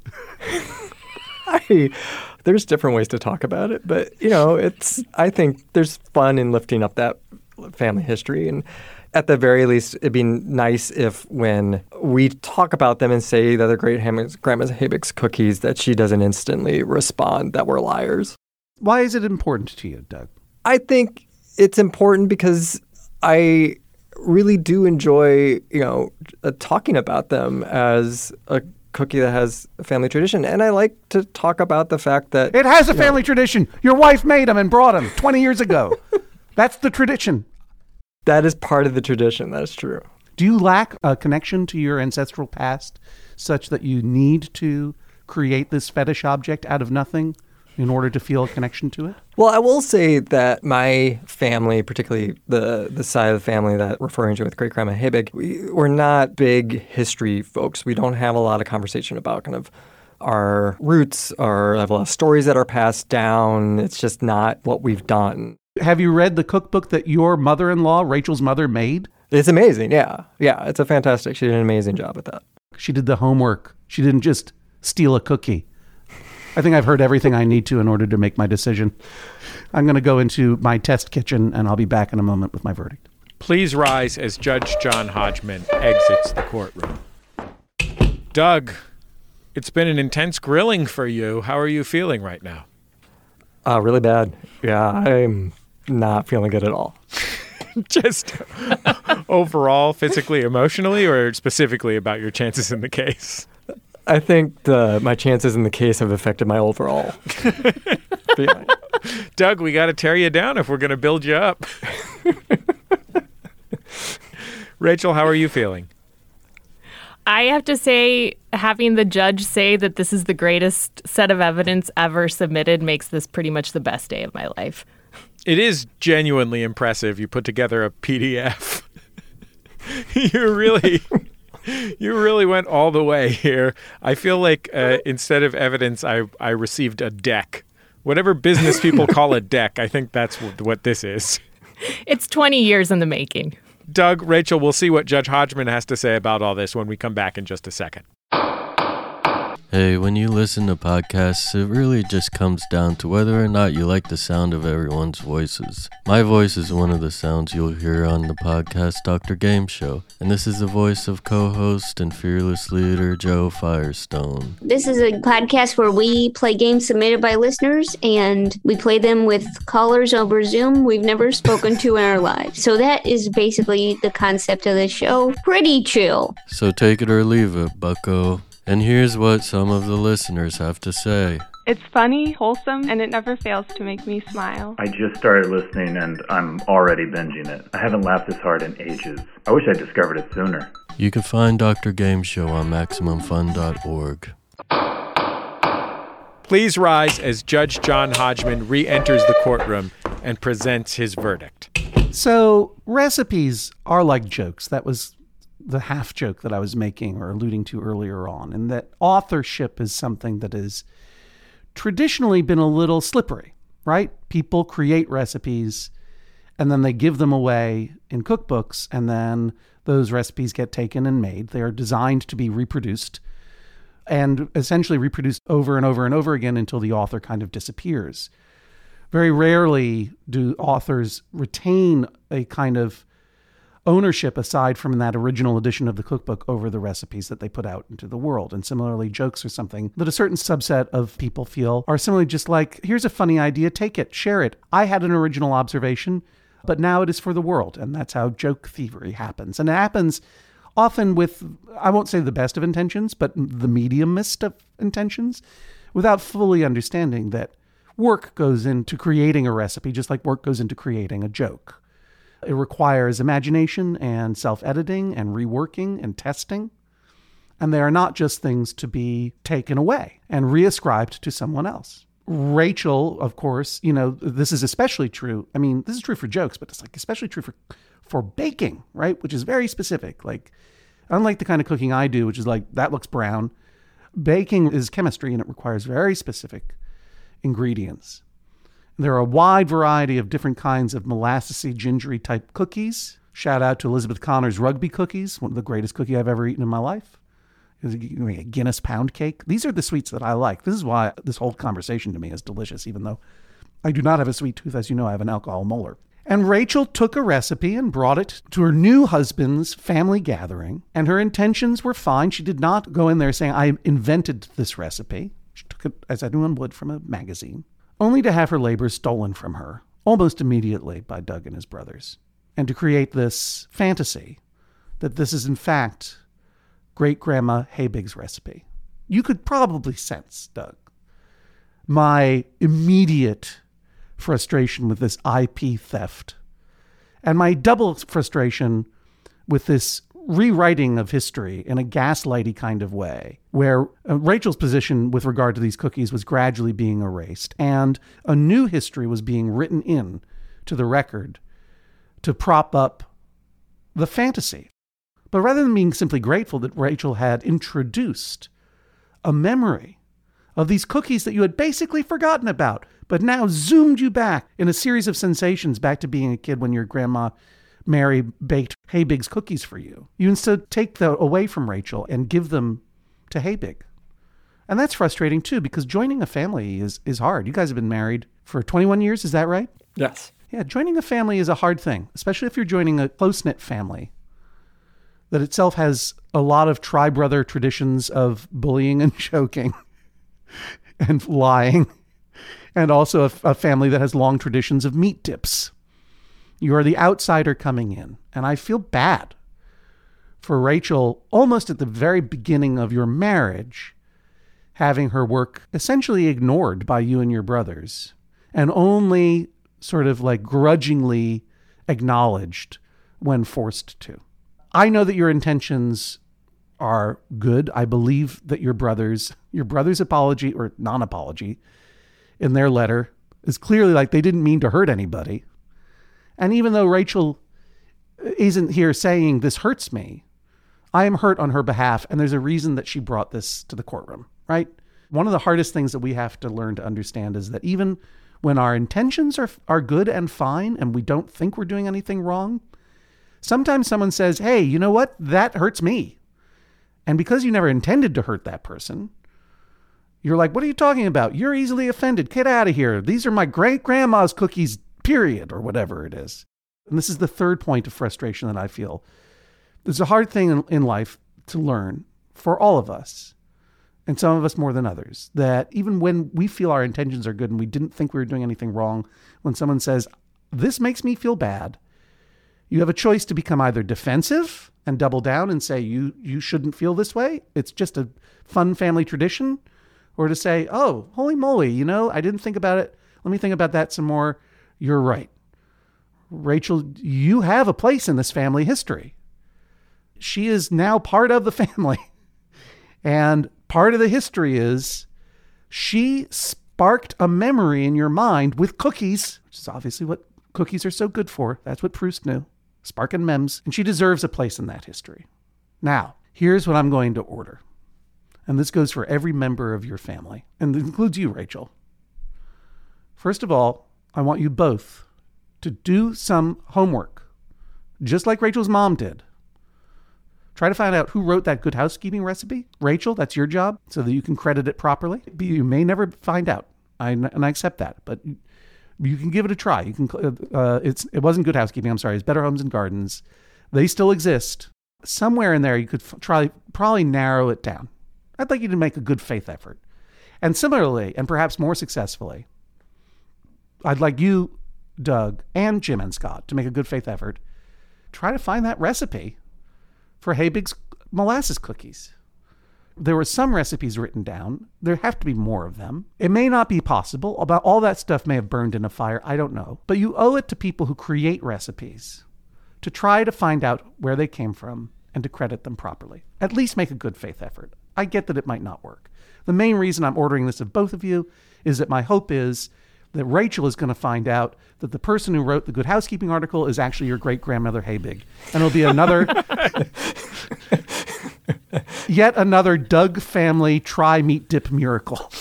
I, there's different ways to talk about it, but, you know, it's. I think there's fun in lifting up that family history. And at the very least, it'd be nice if when we talk about them and say that they're great Ham- Grandma Habig's cookies, that she doesn't instantly respond that we're liars. Why is it important to you, Doug? I think it's important because I really do enjoy, you know, uh, talking about them as a cookie that has a family tradition. And I like to talk about the fact that It has a you know, family tradition. Your wife made them and brought them twenty years ago. That's the tradition. That is part of the tradition. That is true. Do you lack a connection to your ancestral past such that you need to create this fetish object out of nothing in order to feel a connection to it? Well, I will say that my family, particularly the, the side of the family that referring to with great-grandma Hebig, we, we're not big history folks. We don't have a lot of conversation about kind of our roots or have a lot of stories that are passed down. It's just not what we've done. Have you read the cookbook that your mother-in-law, Rachel's mother, made? It's amazing, yeah. Yeah, it's a fantastic. She did an amazing job at that. She did the homework. She didn't just steal a cookie. I think I've heard everything I need to in order to make my decision. I'm going to go into my test kitchen, and I'll be back in a moment with my verdict. Please rise as Judge John Hodgman exits the courtroom. Doug, it's been an intense grilling for you. How are you feeling right now? Uh, really bad. Yeah, I'm not feeling good at all. Just overall, physically, emotionally, or specifically about your chances in the case? I think the, my chances in the case have affected my overall feeling. Doug, we got to tear you down if we're going to build you up. Rachel, how are you feeling? I have to say, having the judge say that this is the greatest set of evidence ever submitted makes this pretty much the best day of my life. It is genuinely impressive. You put together a P D F. you really, you really went all the way here. I feel like uh, instead of evidence, I, I received a deck. Whatever business people call a deck, I think that's what, what this is. It's twenty years in the making. Doug, Rachel, we'll see what Judge Hodgman has to say about all this when we come back in just a second. Hey, when you listen to podcasts, it really just comes down to whether or not you like the sound of everyone's voices. My voice is one of the sounds you'll hear on the podcast Doctor Game Show, and this is the voice of co-host and fearless leader Joe Firestone. This is a podcast where we play games submitted by listeners, and we play them with callers over Zoom we've never spoken to in our lives. So that is basically the concept of the show. Pretty chill. So take it or leave it, bucko. And here's what some of the listeners have to say. It's funny, wholesome, and it never fails to make me smile. I just started listening and I'm already binging it. I haven't laughed this hard in ages. I wish I discovered it sooner. You can find Doctor Game Show on Maximum Fun dot org. Please rise as Judge John Hodgman re-enters the courtroom and presents his verdict. So recipes are like jokes. That was the half joke that I was making or alluding to earlier on, and that authorship is something that has traditionally been a little slippery, right? People create recipes and then they give them away in cookbooks, and then those recipes get taken and made. They are designed to be reproduced and essentially reproduced over and over and over again until the author kind of disappears. Very rarely do authors retain a kind of ownership aside from that original edition of the cookbook over the recipes that they put out into the world. And similarly, jokes are something that a certain subset of people feel are similarly just like, here's a funny idea, take it, share it. I had an original observation, but now it is for the world. And that's how joke thievery happens. And it happens often with, I won't say the best of intentions, but the mediumest of intentions, without fully understanding that work goes into creating a recipe, just like work goes into creating a joke. It requires imagination and self-editing and reworking and testing. And they are not just things to be taken away and reascribed to someone else. Rachel, of course, you know, this is especially true. I mean, this is true for jokes, but it's like especially true for, for baking, right? Which is very specific. Like, unlike the kind of cooking I do, which is like, that looks brown. Baking is chemistry and it requires very specific ingredients. There are a wide variety of different kinds of molassesy, gingery type cookies. Shout out to Elizabeth Connor's rugby cookies, one of the greatest cookie I've ever eaten in my life. A Guinness pound cake. These are the sweets that I like. This is why this whole conversation to me is delicious, even though I do not have a sweet tooth. As you know, I have an alcohol molar. And Rachel took a recipe and brought it to her new husband's family gathering, and her intentions were fine. She did not go in there saying, I invented this recipe. She took it, as anyone would, from a magazine, only to have her labor stolen from her almost immediately by Doug and his brothers, and to create this fantasy that this is in fact great-grandma Hebig's recipe. You could probably sense, Doug, my immediate frustration with this I P theft And my double frustration with this rewriting of history in a gaslighty kind of way, where uh, Rachel's position with regard to these cookies was gradually being erased, and a new history was being written in to the record to prop up the fantasy. But rather than being simply grateful that Rachel had introduced a memory of these cookies that you had basically forgotten about, but now zoomed you back in a series of sensations back to being a kid when your grandma Mary baked Haybig's cookies for you. You instead take that away from Rachel and give them to Haybig. And that's frustrating too, because joining a family is, is hard. You guys have been married for twenty-one years, is that right? Yes. Yeah, joining a family is a hard thing, especially if you're joining a close-knit family that itself has a lot of tri-brother traditions of bullying and choking and lying, and also a, a family that has long traditions of meat dips. You are the outsider coming in, and I feel bad for Rachel almost at the very beginning of your marriage, having her work essentially ignored by you and your brothers, and only sort of like grudgingly acknowledged when forced to. I know that your intentions are good. I believe that your brothers, your brother's apology or non-apology in their letter is clearly like they didn't mean to hurt anybody. And even though Rachel isn't here saying this hurts me, I am hurt on her behalf. And there's a reason that she brought this to the courtroom, right? One of the hardest things that we have to learn to understand is that even when our intentions are, are good and fine, and we don't think we're doing anything wrong, sometimes someone says, hey, you know what? That hurts me. And because you never intended to hurt that person, you're like, what are you talking about? You're easily offended. Get out of here. These are my great grandma's cookies, period, or whatever it is. And this is the third point of frustration that I feel. There's a hard thing in, in life to learn for all of us, and some of us more than others, that even when we feel our intentions are good and we didn't think we were doing anything wrong, when someone says, this makes me feel bad, you have a choice to become either defensive and double down and say, you you shouldn't feel this way. It's just a fun family tradition. Or to say, oh, holy moly, you know, I didn't think about it. Let me think about that some more. You're right. Rachel, you have a place in this family history. She is now part of the family. And part of the history is she sparked a memory in your mind with cookies, which is obviously what cookies are so good for. That's what Proust knew. Sparking mems. And she deserves a place in that history. Now, here's what I'm going to order. And this goes for every member of your family. And it includes you, Rachel. First of all, I want you both to do some homework, just like Rachel's mom did. Try to find out who wrote that Good Housekeeping recipe. Rachel, that's your job, so that you can credit it properly. You may never find out, I, and I accept that, but you can give it a try. You can. Uh, it's it wasn't Good Housekeeping. I'm sorry. It's Better Homes and Gardens. They still exist. Somewhere in there, you could f- try probably narrow it down. I'd like you to make a good faith effort, and similarly, and perhaps more successfully, I'd like you, Doug, and Jim and Scott to make a good faith effort. Try to find that recipe for Haybig's molasses cookies. There were some recipes written down. There have to be more of them. It may not be possible. About all that stuff may have burned in a fire. I don't know. But you owe it to people who create recipes to try to find out where they came from and to credit them properly. At least make a good faith effort. I get that it might not work. The main reason I'm ordering this of both of you is that my hope is that Rachel is going to find out that the person who wrote the Good Housekeeping article is actually your great-grandmother Haybig. And it'll be another, yet another Doug family try-meat dip miracle.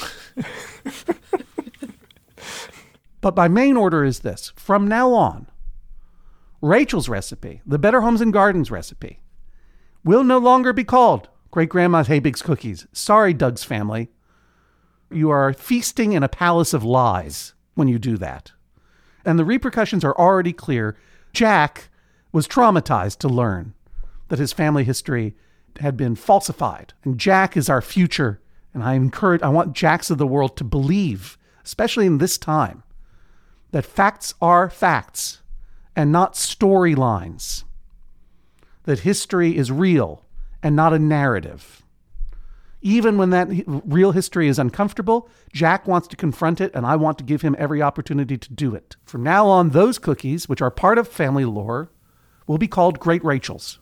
But my main order is this. From now on, Rachel's recipe, the Better Homes and Gardens recipe, will no longer be called Great-Grandma Haybig's Cookies. Sorry, Doug's family. You are feasting in a palace of lies when you do that. And the repercussions are already clear. Jack was traumatized to learn that his family history had been falsified. And Jack is our future. And I encourage, I want Jacks of the world to believe, especially in this time, that facts are facts and not storylines. That history is real and not a narrative. Even when that real history is uncomfortable, Jack wants to confront it, and I want to give him every opportunity to do it. From now on, those cookies, which are part of family lore, will be called Great Rachel's,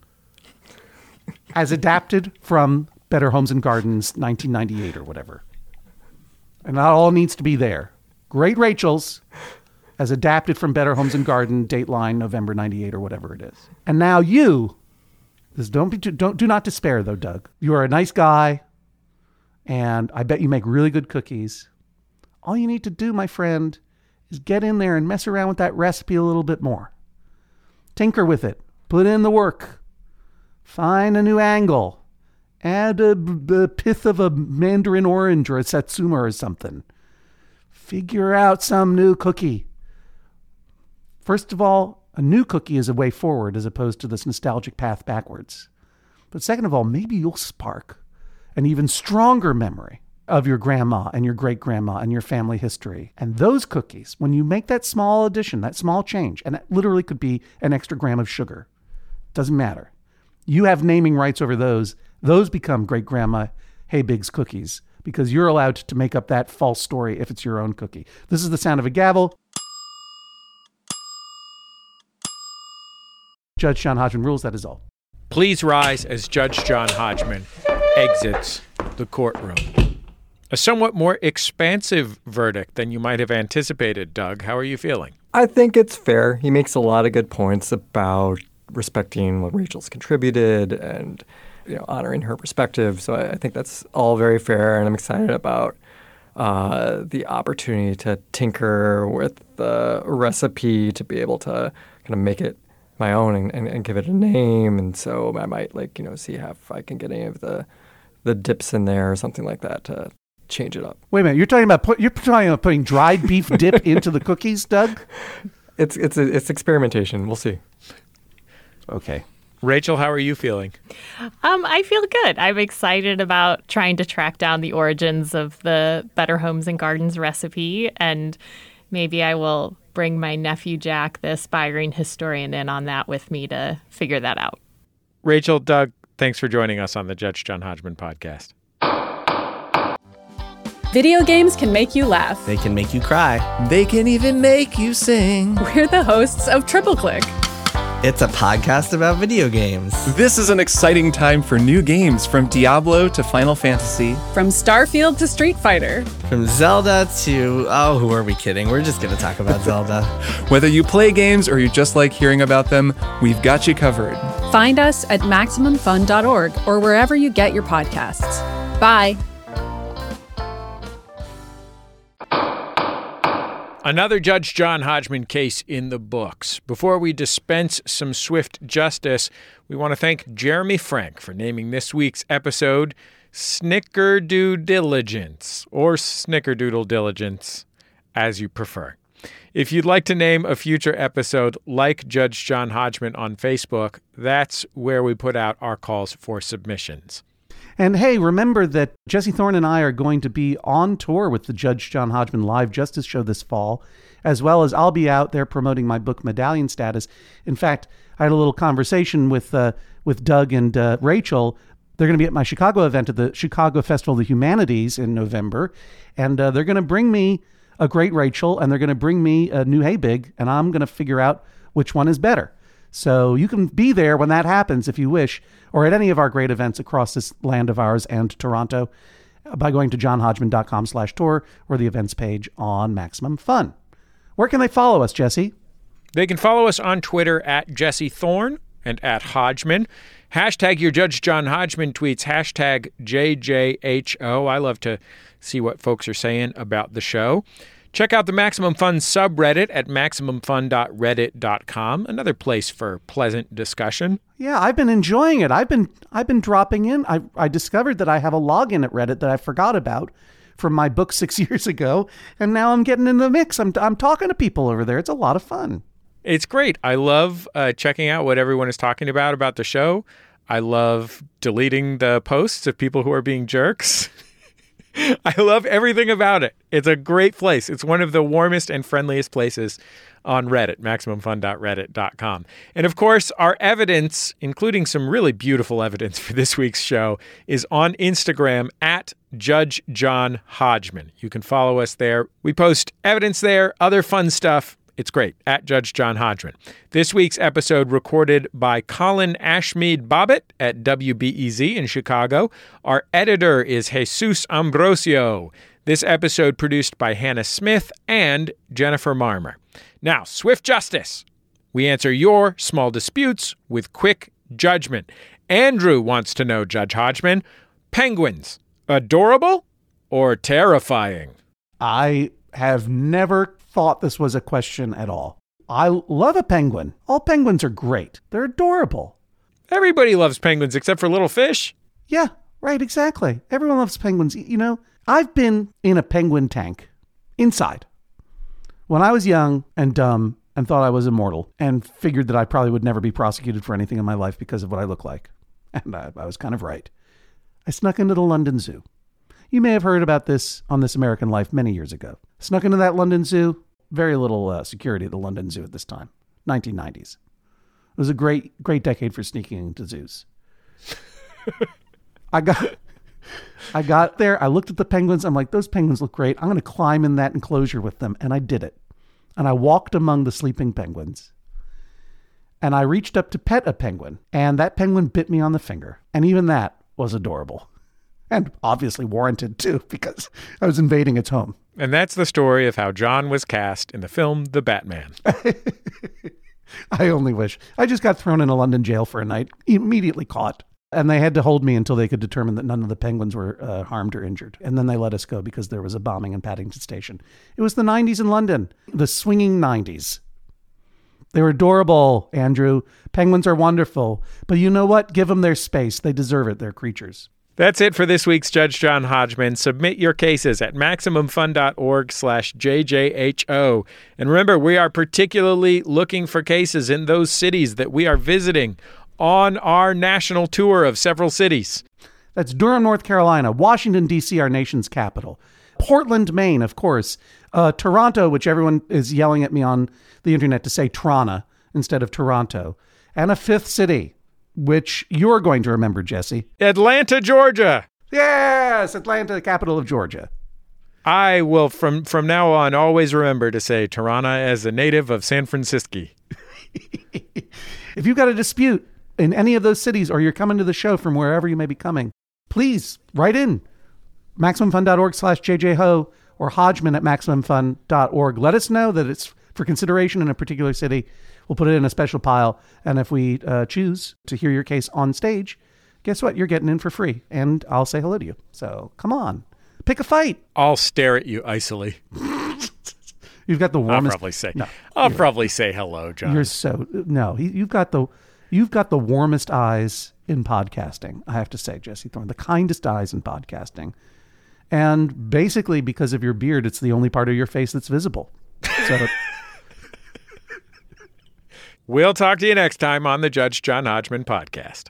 as adapted from Better Homes and Gardens nineteen ninety-eight or whatever. And that all needs to be there. Great Rachel's, as adapted from Better Homes and Garden, Dateline, November ninety-eight or whatever it is. And now you... This don't be too, don't do not despair though, Doug. You are a nice guy, and I bet you make really good cookies. All you need to do, my friend, is get in there and mess around with that recipe a little bit more. Tinker with it. Put in the work. Find a new angle. Add a, a pith of a mandarin orange or a satsuma or something. Figure out some new cookie. First of all, a new cookie is a way forward as opposed to this nostalgic path backwards. But second of all, maybe you'll spark an even stronger memory of your grandma and your great-grandma and your family history. And those cookies, when you make that small addition, that small change, and it literally could be an extra gram of sugar, doesn't matter. You have naming rights over those. Those become great-grandma Haybig's cookies because you're allowed to make up that false story if it's your own cookie. This is the sound of a gavel. Judge John Hodgman rules, that is all. Please rise as Judge John Hodgman exits the courtroom. A somewhat more expansive verdict than you might have anticipated, Doug. How are you feeling? I think it's fair. He makes a lot of good points about respecting what Rachel's contributed and, you know, honoring her perspective. So I, I think that's all very fair, and I'm excited about uh, the opportunity to tinker with the recipe to be able to kind of make it my own and, and, and give it a name. And so I might like, you know, see how if I can get any of the the dips in there or something like that to change it up. Wait a minute, you're talking about put, you're talking about putting dried beef dip into the cookies, Doug? It's it's a, it's experimentation. We'll see. Okay. Rachel, how are you feeling? Um, I feel good. I'm excited about trying to track down the origins of the Better Homes and Gardens recipe, and maybe I will bring my nephew Jack, the aspiring historian, in on that with me to figure that out. Rachel, Doug, thanks for joining us on the Judge John Hodgman podcast. Video games can make you laugh. They can make you cry. They can even make you sing. We're the hosts of Triple Click. It's a podcast about video games. This is an exciting time for new games, from Diablo to Final Fantasy. From Starfield to Street Fighter. From Zelda to, oh, who are we kidding? We're just going to talk about Zelda. Whether you play games or you just like hearing about them, we've got you covered. Find us at Maximum Fun dot org or wherever you get your podcasts. Bye. Another Judge John Hodgman case in the books. Before we dispense some swift justice, we want to thank Jeremy Frank for naming this week's episode Snickerdoodle Diligence, or Snickerdoodle Diligence, as you prefer. If you'd like to name a future episode like Judge John Hodgman on Facebook, that's where we put out our calls for submissions. And hey, remember that Jesse Thorne and I are going to be on tour with the Judge John Hodgman Live Justice Show this fall, as well as I'll be out there promoting my book, Medallion Status. In fact, I had a little conversation with uh, with Doug and uh, Rachel. They're going to be at my Chicago event at the Chicago Festival of the Humanities in November, and uh, they're going to bring me a Great Rachel, and they're going to bring me a new Haybig, and I'm going to figure out which one is better. So you can be there when that happens if you wish, or at any of our great events across this land of ours and Toronto by going to johnhodgman.com slash tour or the events page on Maximum Fun. Where can they follow us, Jesse? They can follow us on Twitter at Jesse Thorne and at Hodgman. Hashtag your Judge John Hodgman tweets, hashtag J J H O. I love to see what folks are saying about the show. Check out the Maximum Fun subreddit at maximum fun dot reddit dot com, another place for pleasant discussion. Yeah, I've been enjoying it. I've been I've been dropping in. I, I discovered that I have a login at Reddit that I forgot about from my book six years ago, and now I'm getting in the mix. I'm I'm talking to people over there. It's a lot of fun. It's great. I love uh, checking out what everyone is talking about about the show. I love deleting the posts of people who are being jerks. I love everything about it. It's a great place. It's one of the warmest and friendliest places on Reddit, maximum fun dot reddit dot com. And of course, our evidence, including some really beautiful evidence for this week's show, is on Instagram at Judge John Hodgman. You can follow us there. We post evidence there, other fun stuff. It's great, at Judge John Hodgman. This week's episode recorded by Colin Ashmead Bobbitt at W B E Z in Chicago. Our editor is Jesus Ambrosio. This episode produced by Hannah Smith and Jennifer Marmer. Now, swift justice. We answer your small disputes with quick judgment. Andrew wants to know, Judge Hodgman, penguins, adorable or terrifying? I have never thought this was a question at all. I love a penguin. All penguins are great. They're adorable. Everybody loves penguins except for little fish. Yeah, right, exactly. Everyone loves penguins. You know, I've been in a penguin tank inside when I was young and dumb and thought I was immortal and figured that I probably would never be prosecuted for anything in my life because of what I look like. And I, I was kind of right. I snuck into the London Zoo. You may have heard about this on This American Life many years ago. Snuck into that London Zoo. Very little uh, security at the London Zoo at this time. nineteen nineties. It was a great, great decade for sneaking into zoos. I got, I got there. I looked at the penguins. I'm like, those penguins look great. I'm going to climb in that enclosure with them. And I did it. And I walked among the sleeping penguins. And I reached up to pet a penguin. And that penguin bit me on the finger. And even that was adorable. And obviously warranted, too, because I was invading its home. And that's the story of how John was cast in the film The Batman. I only wish. I just got thrown in a London jail for a night, immediately caught. And they had to hold me until they could determine that none of the penguins were uh, harmed or injured. And then they let us go because there was a bombing in Paddington Station. It was the nineties in London, the swinging nineties. They were adorable, Andrew. Penguins are wonderful. But you know what? Give them their space. They deserve it. They're creatures. That's it for this week's Judge John Hodgman. Submit your cases at MaximumFun.org slash JJHO. And remember, we are particularly looking for cases in those cities that we are visiting on our national tour of several cities. That's Durham, North Carolina, Washington, D C, our nation's capital, Portland, Maine, of course, uh, Toronto, which everyone is yelling at me on the internet to say Trana instead of Toronto, and a fifth city, which you're going to remember, Jesse. Atlanta, Georgia. Yes, Atlanta, the capital of Georgia. I will, from, from now on, always remember to say Tirana as a native of San Francisco. If you've got a dispute in any of those cities or you're coming to the show from wherever you may be coming, please write in MaximumFun.org slash JJHo or Hodgman at MaximumFun dot org. Let us know that it's for consideration in a particular city. We'll put it in a special pile. And if we uh, choose to hear your case on stage, guess what? You're getting in for free. And I'll say hello to you. So come on. Pick a fight. I'll stare at you icily. You've got the warmest. I'll probably say. No, I'll probably say hello, John. You're so no. You've got the you've got the warmest eyes in podcasting. I have to say, Jesse Thorne, the kindest eyes in podcasting, and basically because of your beard, it's the only part of your face that's visible. So. We'll talk to you next time on the Judge John Hodgman podcast.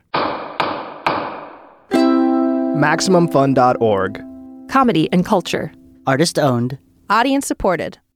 Maximum Fun dot org. Comedy and culture. Artist owned. Audience supported.